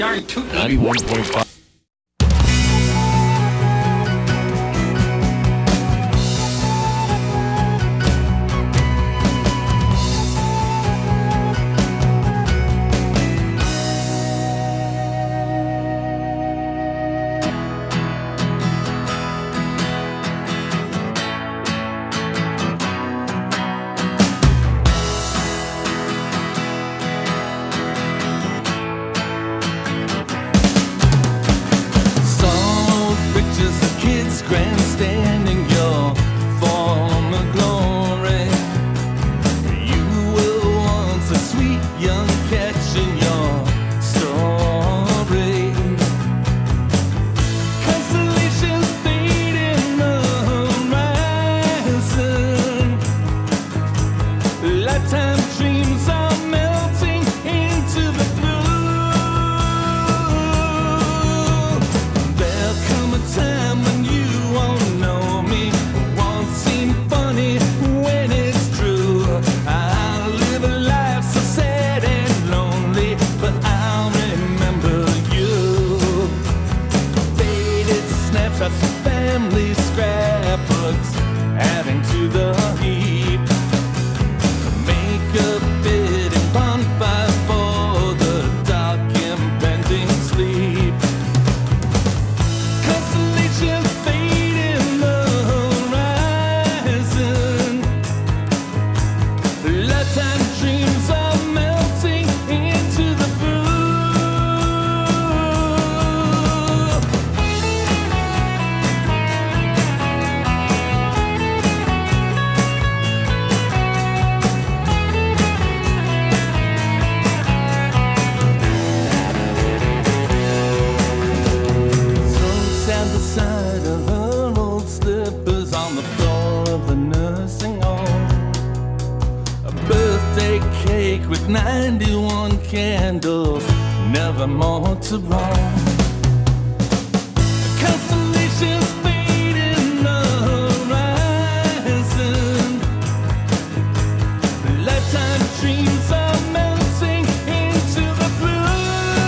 darn tootin'. 91.5. Grandstanding your former glory. You were once a sweet young catch in your story. Constellations fade in the horizon. Lifetime dreams are melting into the blue. There'll come a time when you won't know me, won't seem funny when it's true. I'll live a life so sad and lonely, but I'll remember you. Faded snapshots, family scrapbooks, adding to the heap. Make a fitting bonfire for the dark impending sleep. Constellations fade in the horizon. Lifetime dreams are melting into the blue. So sad the sight of her old slippers on the floor of the nursing home. A birthday cake with 91 candles, never more to roam. Constellations fade in the horizon. Lifetime dreams are melting into the blue.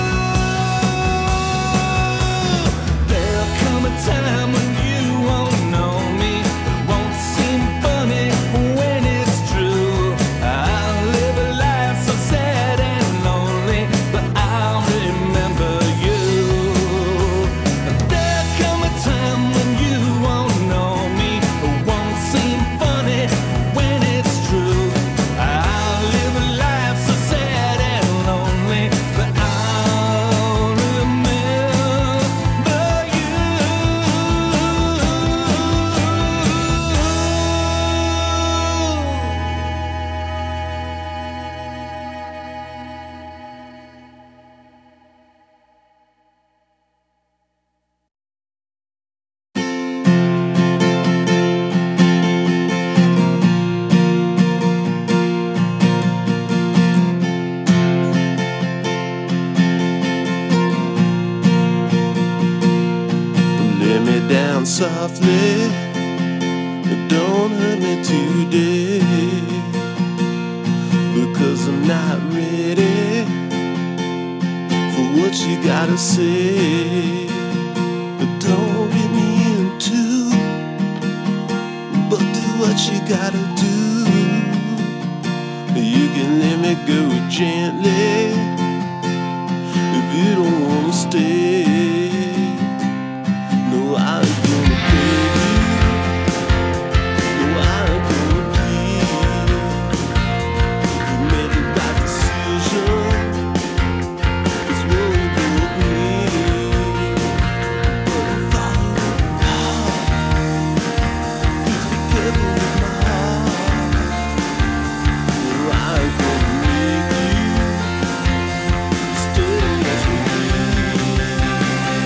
There'll come a time when you won't know me, it won't seem funny when it's true. I'll live a life so sad and lonely, but I'll remember you. There'll come a time when you won't know me, it won't seem funny when it's true. I'll live a life so sad and lonely, but I'll remember you. Lay me down softly, don't hurt me today, because I'm not ready for what you gotta say. Don't get me into, but do what you gotta do. You can let me go gently if you don't wanna stay. No, I ain't gonna pay you. No, I ain't gonna plead. You made the right decision. It's what we both need. But if I ain't wrong, please be careful with my heart. No, I ain't gonna make you stay as we need.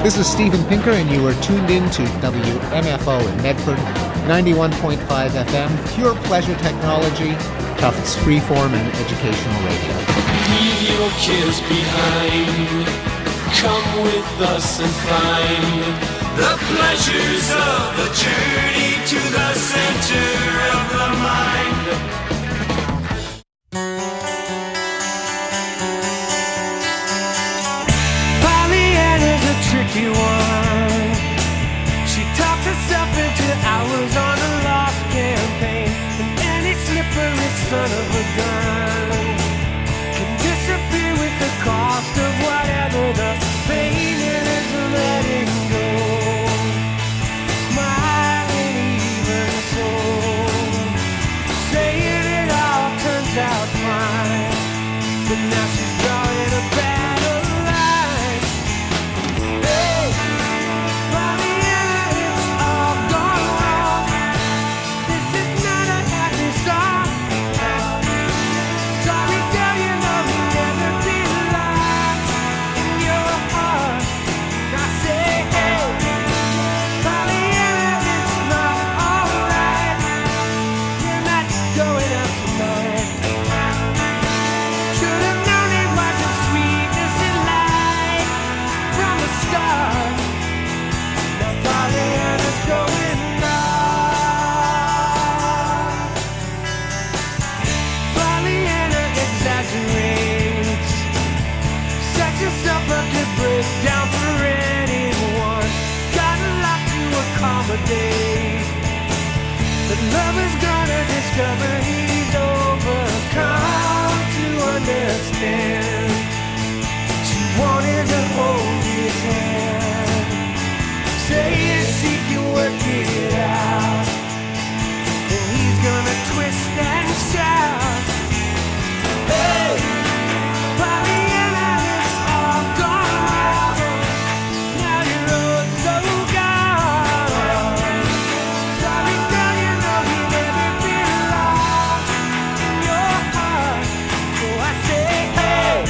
This is Stephen Pinker, and you are tuned in to WMFO in Medford, 91.5 FM, pure pleasure technology, Tufts freeform and educational radio. Leave your cares behind. Come with us and find the pleasures of the journey to the center of the mind. Tricky one. She talks herself into hours on a lost campaign, and any slippery son of a gun can disappear with the cost of whatever the pain is letting go. Smiling even so, saying it all turns out fine, but now she's drawing a battle line. Down for anyone, got a lot to accommodate. But lover's gonna discover he's overcome to understand. She wanted to hold his hand, saying she can work it out, and he's gonna twist and shout, hey, Pollyanna, it's all gone wrong. Now you're all so gone. Sorry, girl, you know he never belonged in your heart. So I say, hey,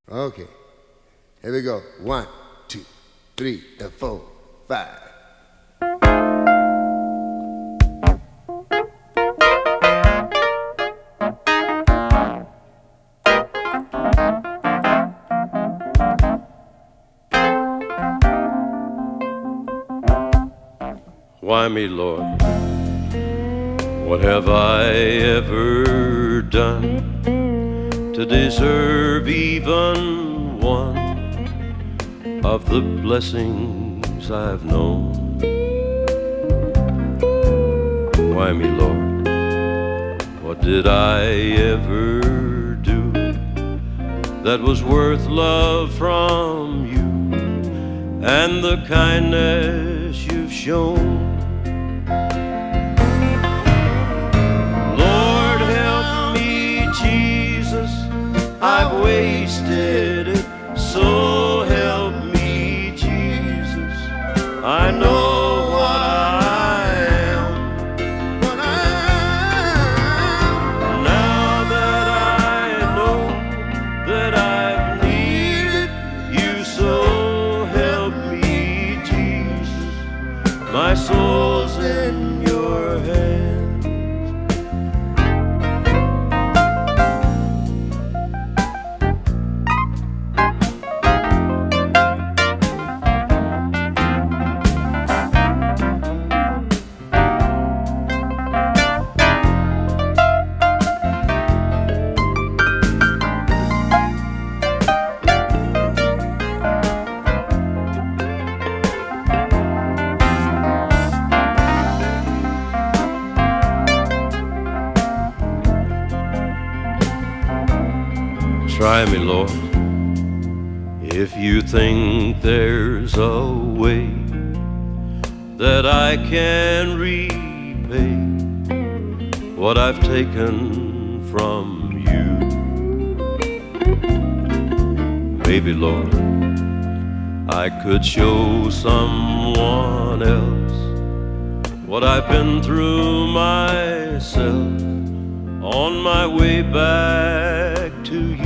Okay, here we go. 1, 2, 3, and 4, 5. Why me, Lord? What have I ever done to deserve even one of the blessings I've known? Why me, Lord? What did I ever do that was worth love from you and the kindness you've shown? Lord, help me, Jesus, I've wasted it, so help me, Jesus. I know what I am, now that I know that I've needed you, so help me, Jesus. My soul's in your hands. Try me, Lord, if you think there's a way that I can repay what I've taken from you. Maybe, Lord, I could show someone else what I've been through myself on my way back to you.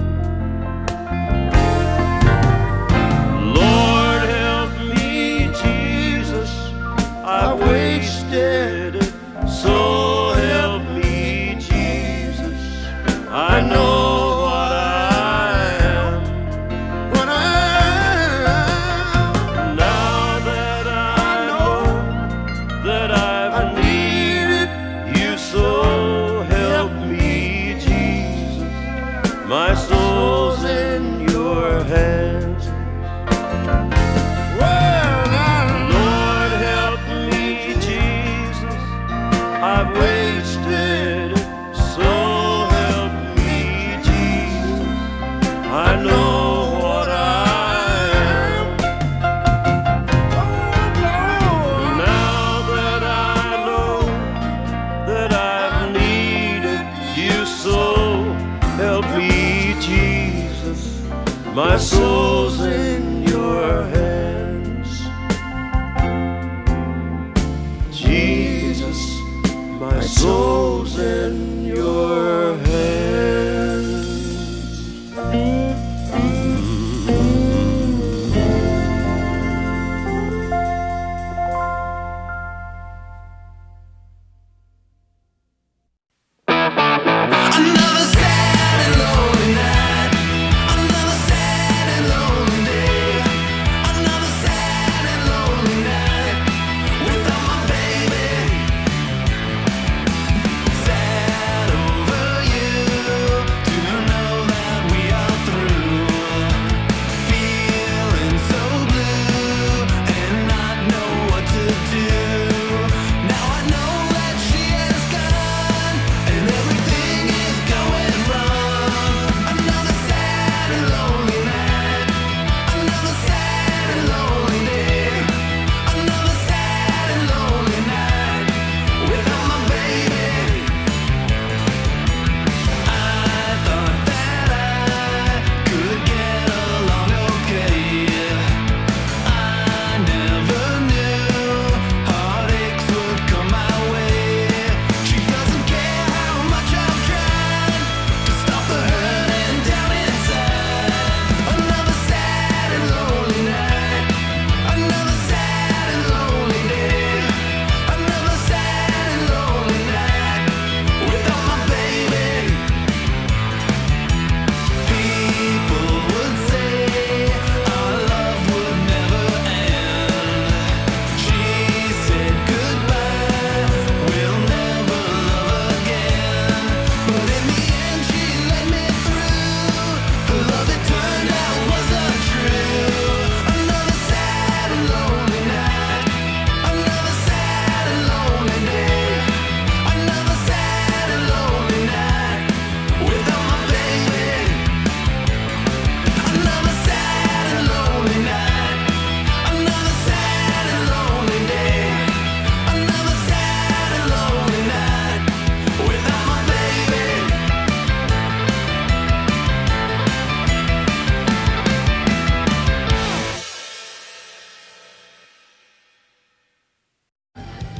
I wasted it, so help me, Jesus. I know what I am, now that I know that I've needed you, so help me, Jesus. My soul's in your hands. I've wasted it, so help me, Jesus. I know what I am, now that I know that I've needed you, so help me, Jesus. My soul's in your hands, Jesus. My soul's in your hands. Another sad and lonely night, another sad and lonely day, another sad and lonely night without my baby.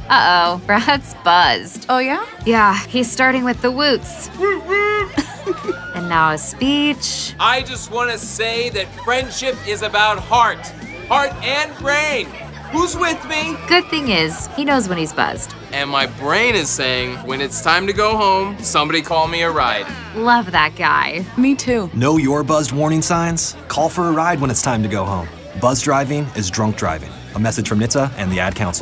Uh-oh, Brad's buzzed. Oh, yeah? Yeah, he's starting with the woots. And now a speech. I just want to say that friendship is about heart and brain. Who's with me? Good thing is, he knows when he's buzzed. And my brain is saying, when it's time to go home, somebody call me a ride. Love that guy. Me too. Know your buzzed warning signs? Call for a ride when it's time to go home. Buzz driving is drunk driving. A message from NHTSA and the Ad Council.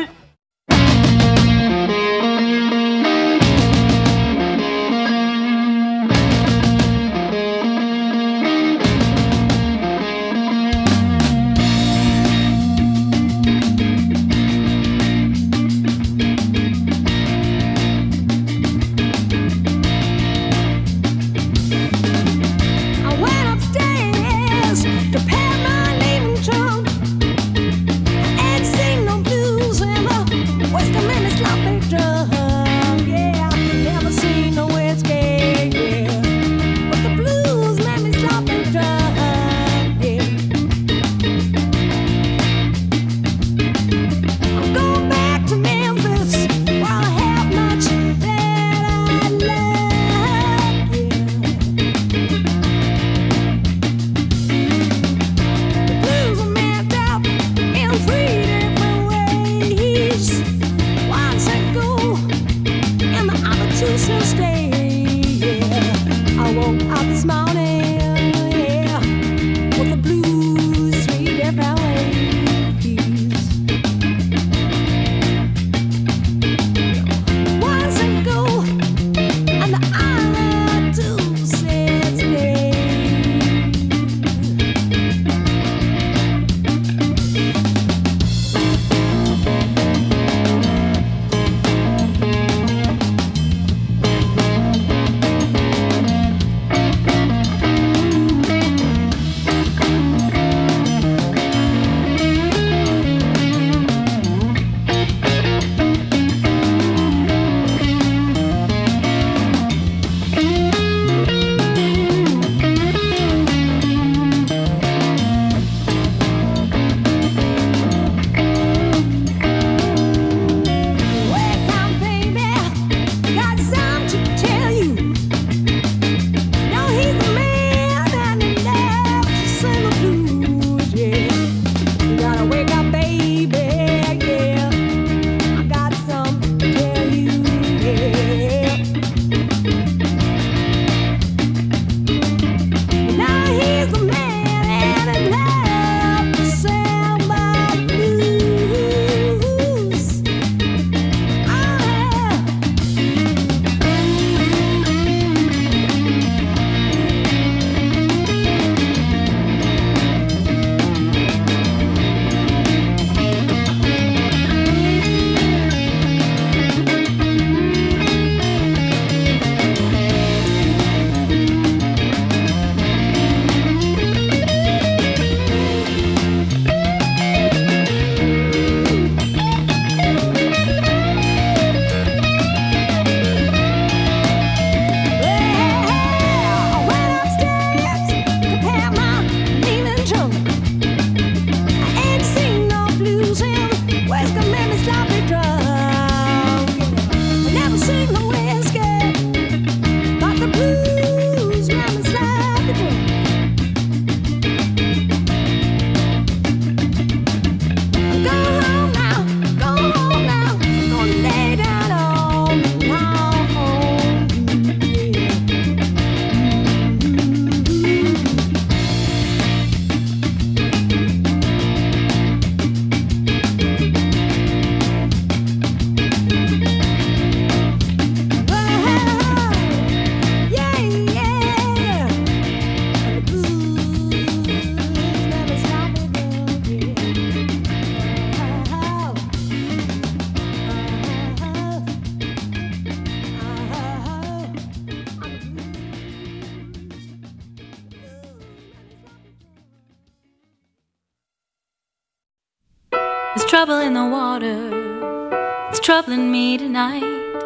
There's trouble in the water, it's troubling me tonight.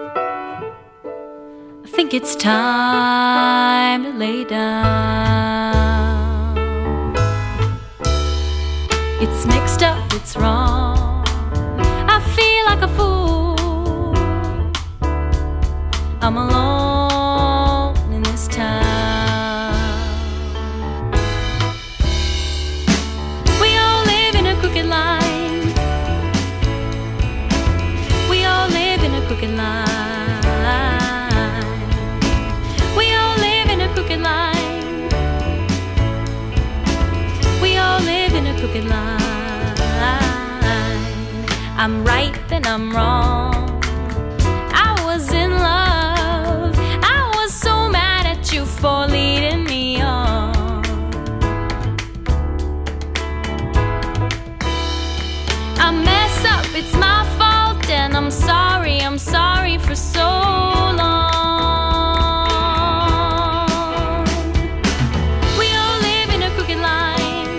I think it's time to lay down. It's mixed up, it's wrong, I feel like a fool. crooked line. I'm right, then I'm wrong. I was in love. I was so mad at you for leading me on. I mess up, it's my fault, and I'm sorry for so long. We all live in a crooked line.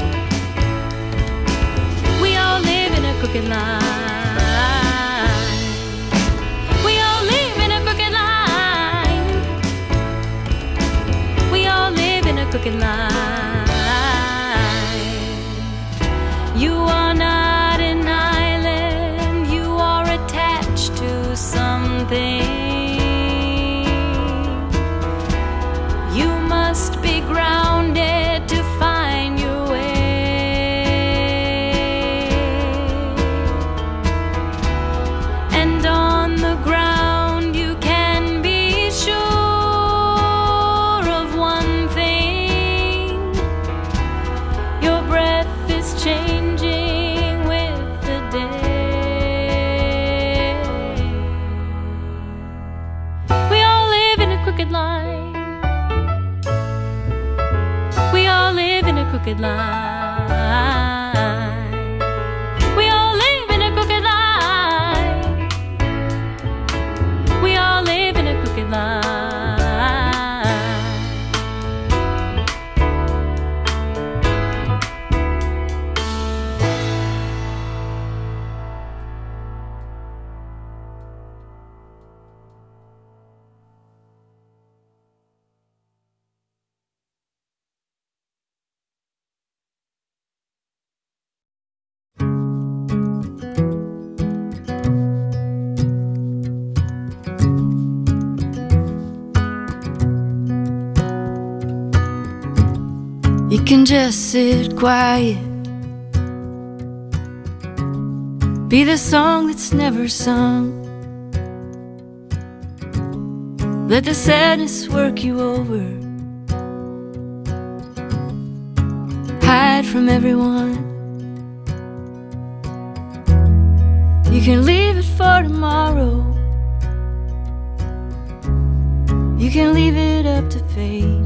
We all live in a crooked line. We all live in a crooked line. We all live in a crooked line. You are not an island, you are attached to something. You must be grounded to find your way. And on the ground you can be sure of one thing. Your breath is changing with the day. We all live in a crooked line. We all live in a crooked line. We all live in a crooked line. We all live in a crooked line. You can just sit quiet, be the song that's never sung. Let the sadness work you over. Hide from everyone. You can leave it for tomorrow. You can leave it up to fate.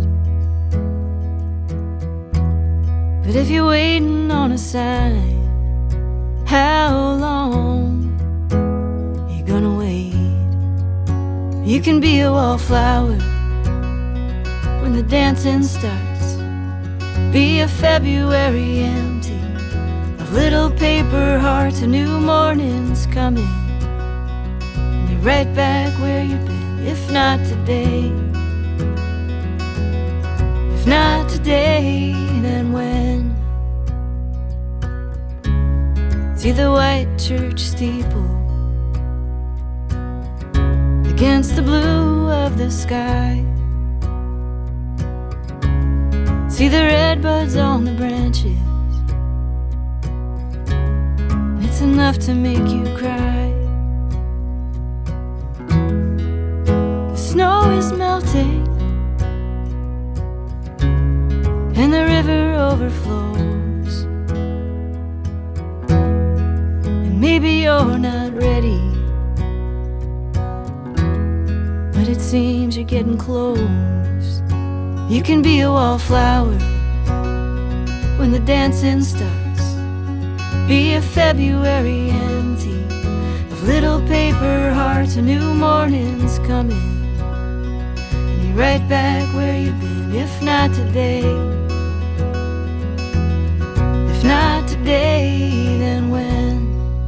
But if you're waiting on a sign, how long you gonna wait? You can be a wallflower when the dancing starts. Be a February empty of little paper hearts. A new morning's coming, and you're right back where you've been. If not today, if not today, then when? See the white church steeple against the blue of the sky. See the red buds on the branches. It's enough to make you cry. The snow is melting and the river overflows. And maybe you're not ready, but it seems you're getting close. You can be a wallflower when the dancing starts. Be a February empty of little paper hearts. A new morning's coming, and you're right back where you've been. If not today, if not today, then when?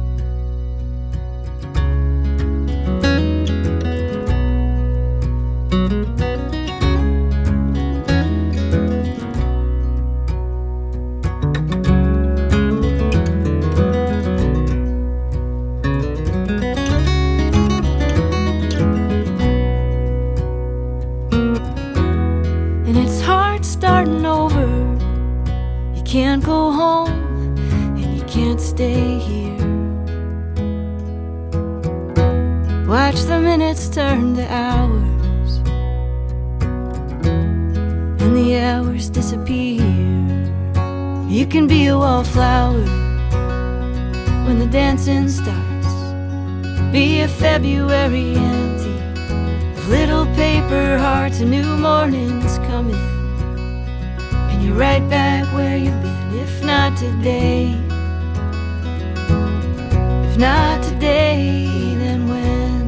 And it's hard starting over. You can't go home and you can't stay here. Watch the minutes turn to hours, and the hours disappear. You can be a wallflower when the dancing starts. Be a February empty of little paper hearts. A new morning's coming, and you're right back where you've been. If not today, if not today, then when?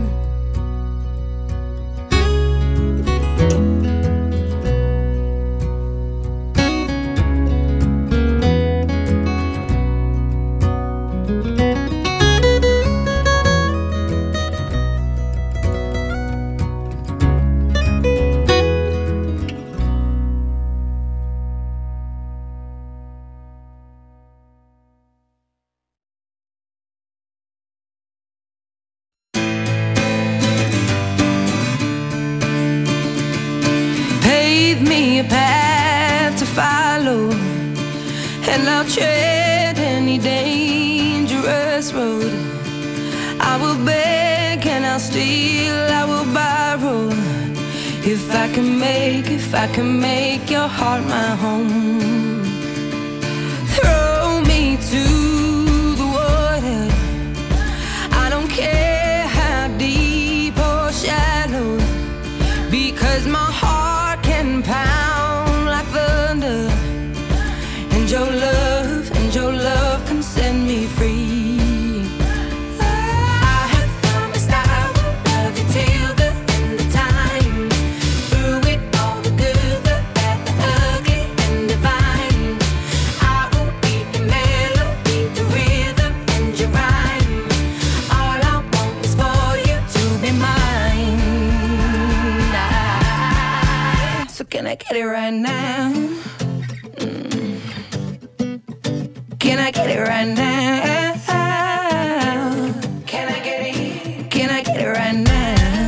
A path to follow, and I'll tread any dangerous road. I will beg and I'll steal, I will borrow, if I can make your heart my home. Throw me to the water, I don't care how deep or shallow, because my heart can pound like thunder, and your love can set me free. I have promised I will love you till the end of time. Through it all, the good, the bad, the ugly, and divine. I will be your melody, the rhythm, and your rhyme. All I want is for you to be mine. So can I get it right now? Can I get it right now? Can I get it? Can I get it right now?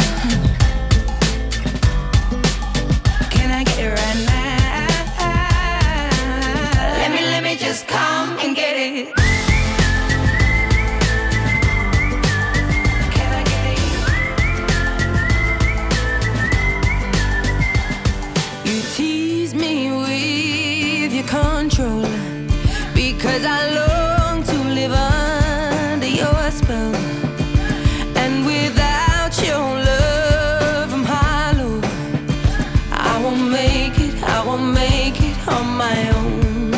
Can I get it right now? Let me just come and get it. Can I get it? You tease me with your control, because I long to live under your spell, and without your love I'm hollow. I won't make it on my own.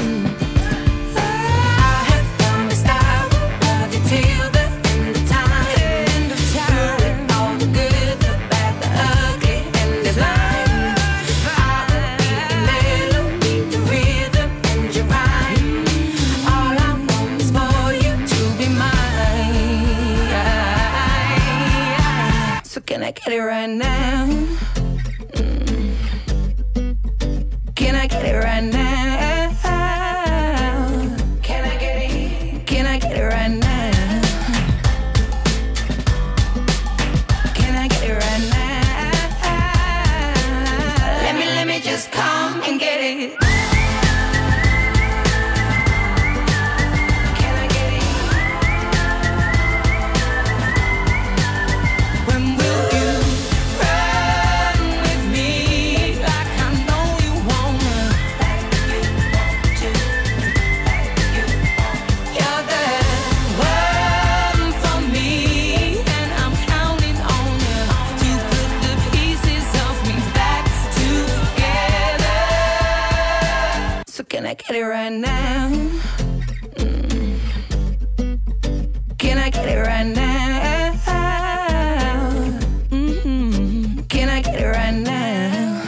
I have promised I will love you till the end of time. Through all the good, the bad, the ugly, and divine. I will be the melody, the rhythm, and your rhyme. All I want is for you to be mine. So can I get it right now? Can I get it right now? Can I get it? Can I get it right now? Can I get it right now? Let me just come and get it. Can I get it? When will you run with me like I know you wanna? You're the one for me, and I'm counting on you to put the pieces of me back together. So can I get it right now? Can I get it right now? Can I get it right now?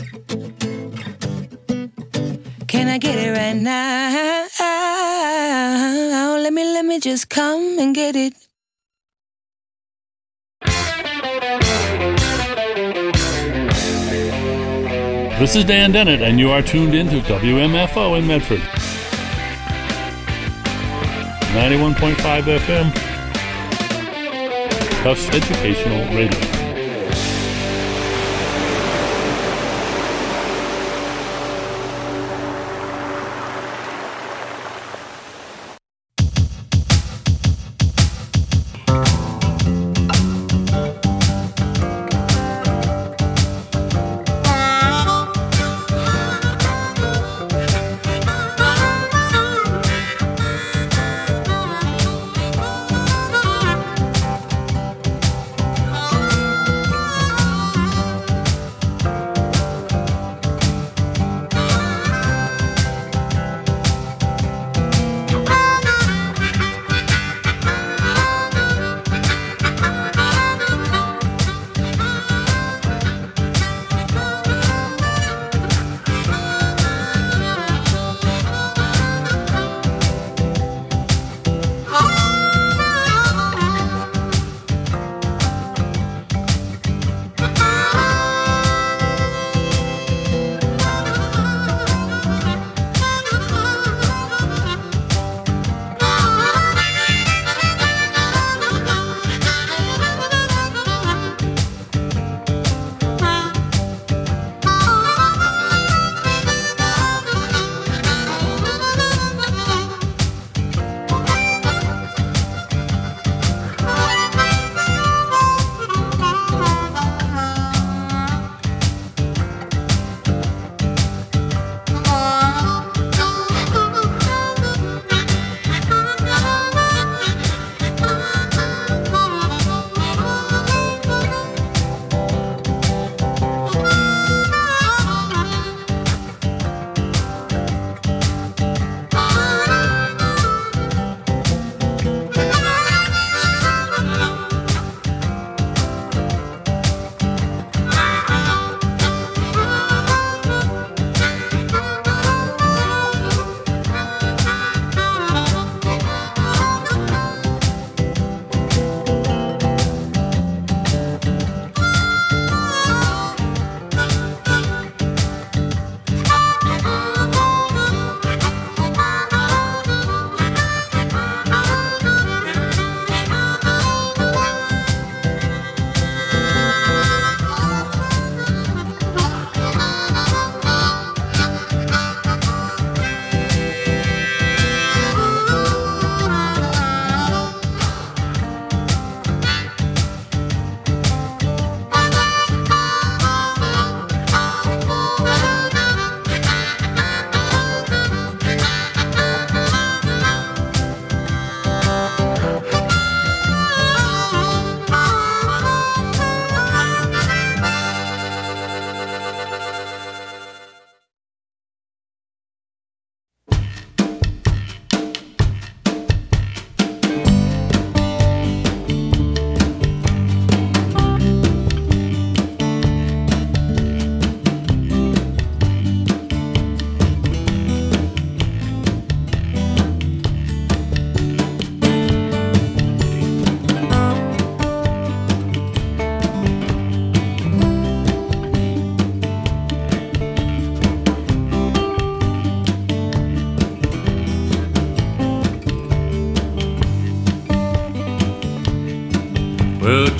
Can I get it right now? Let me just come and get it. This is Dan Dennett, and you are tuned in to WMFO in Medford. 91.5 FM. Tufts Educational Radio.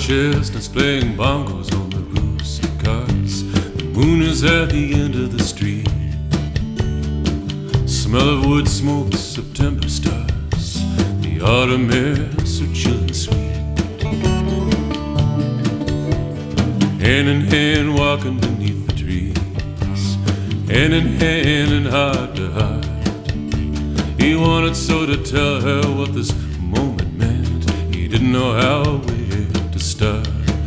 chestnuts playing bongos on the roofs of cars. The moon is at the end of the street. Smell of wood smoke, September stars. The autumn air so chill and sweet. Hand in hand walking beneath the trees, hand in hand and heart to heart. He wanted so to tell her what this moment meant. He didn't know how where to start.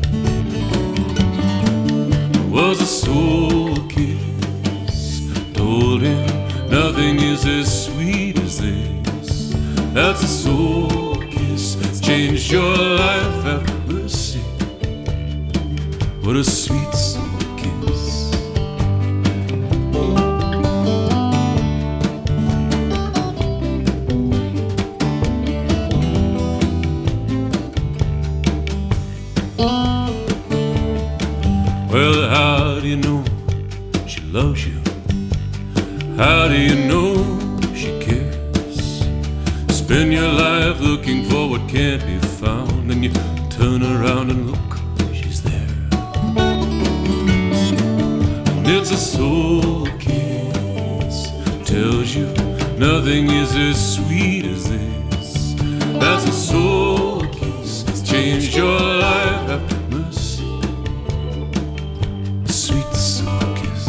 It was a soul kiss, told him nothing is as sweet as this. That's a soul kiss, changed your life, have mercy. What a sweet soul kiss. Well, how do you know she loves you? How do you know she cares? Spend your life looking for what can't be found, and you turn around and look, she's there. And it's a soul kiss, tells you nothing is as sweet as this. That's a soul kiss, it's changed your life, have mercy. A sweet soul kiss.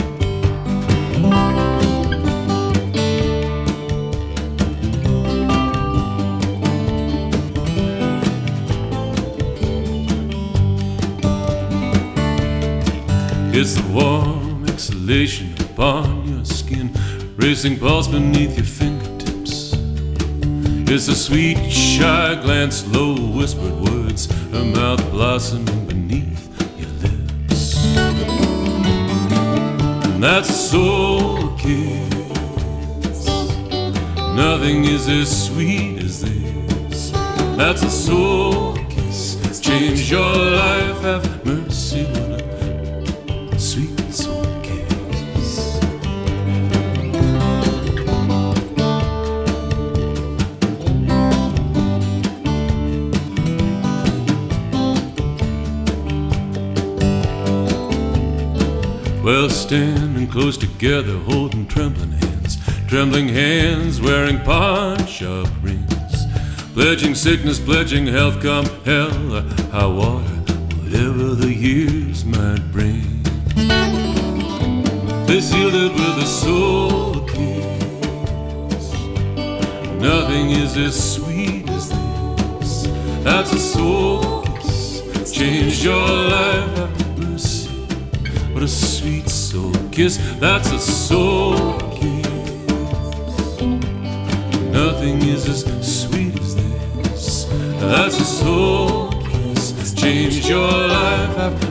It's the warm exhalation upon your skin, racing pulse beneath your fingertips. It's a sweet, shy glance, low whispered words, her mouth blossoming beneath your lips. And that's a soul kiss. Nothing is as sweet as this. That's a soul kiss. Change your life, have mercy. What a sweet soul kiss. Well, standing close together, holding trembling hands, wearing pawn-shop rings, pledging sickness, pledging health, come hell or high water, whatever the years might bring. They sealed it with a soul kiss. Nothing is as sweet as this. That's a soul kiss. Changed your life, have mercy. What a sweet soul kiss. That's a soul kiss. Nothing is as sweet as this. That's a soul kiss. Changed your life, have